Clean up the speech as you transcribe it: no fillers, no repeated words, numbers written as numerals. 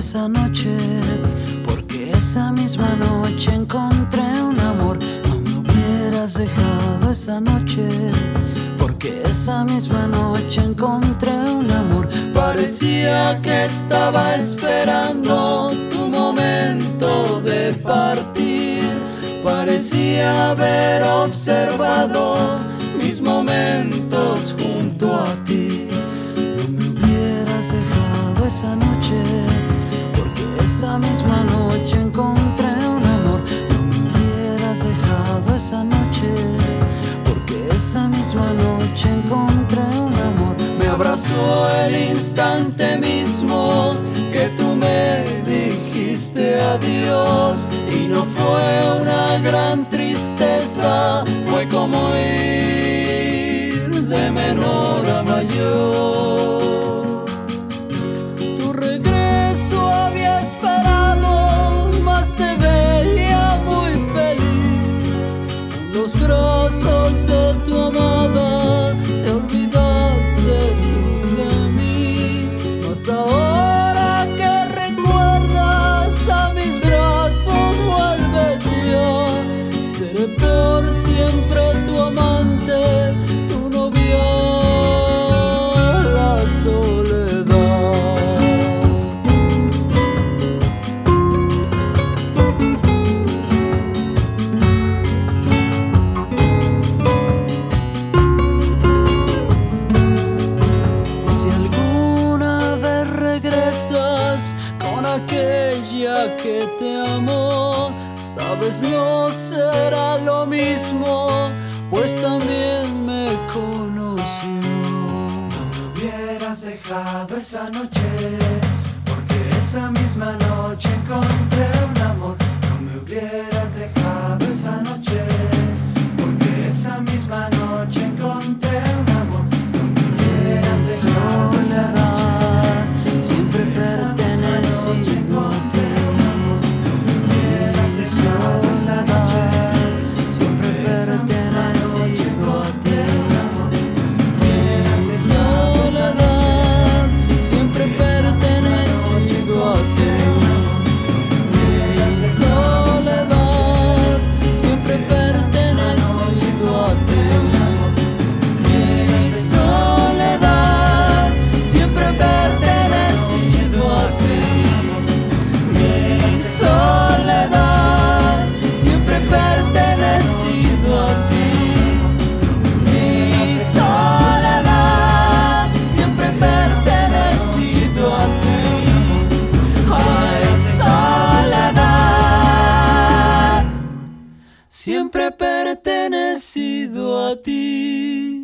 esa noche, porque esa misma noche encontré un amor. No me hubieras dejado esa noche, porque esa misma noche encontré un amor. Parecía que estaba esperando tu momento de partir, parecía haber observado mis momentos junto a ti. No me hubieras dejado esa noche, porque esa misma noche encontré un amor. No me hubieras dejado esa noche, porque esa misma noche encontré un amor. Me abrazó el instante mismo que tú me dijiste adiós, y no fue una gran tristeza, fue como ir de menor a mayor. Tu regreso había esperado, mas te veía muy feliz. En los brazos de tu amada te olvidaste tú de mí. Mas ahora que recuerdas a mis brazos vuelves ya. Seré por siempre tu amante, tu novia, la soledad. Si alguna vez regresas con aquella que te amó, sabes, no será lo mismo, pues también me conoció. No me hubieras dejado esa noche, porque esa misma noche encontré un amor. No me hubieras dejado esa noche, porque esa misma noche encontré un amor. No me hubieras dejado esa noche, siempre pertenecido a ti. Siempre pertenecido a ti. Mi soledad, siempre pertenecido a ti. Mi soledad, siempre pertenecido a ti. Mi soledad, siempre pertenecido a ti. Mi soledad, siempre pertenecido a ti. Mi soledad, siempre pertenecido a ti. Ay, soledad, siempre pertenecido a ti.